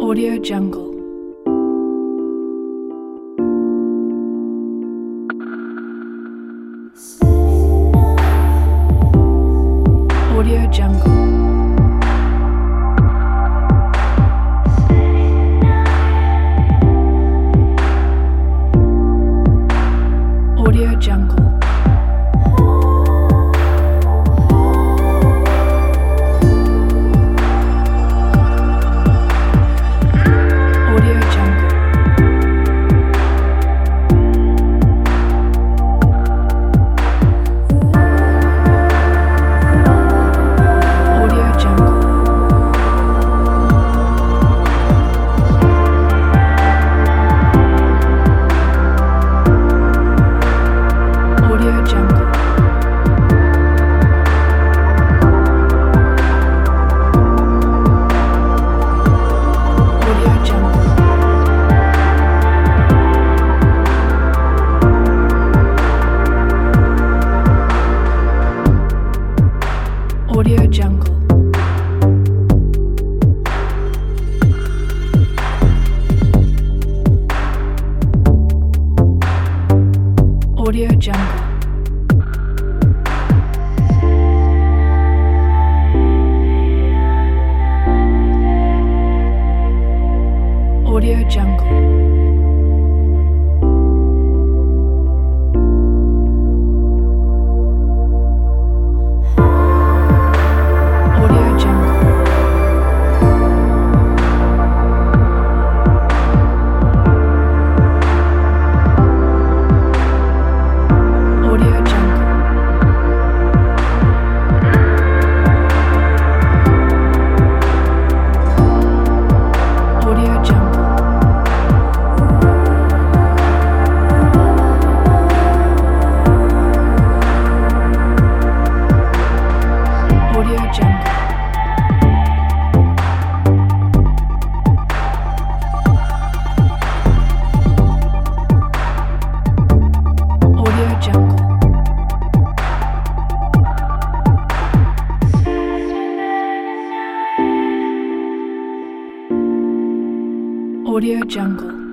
Audio Jungle. Audio Jungle. Audio Jungle. Audio Jungle. Audio Jungle. Audio Jungle. Audio Jungle. Audio Jungle. Audio Jungle. Audio Jungle. Audio Jungle. Audio Jungle. Audio Jungle. Audio Jungle. Audio Jungle. Audio Jungle.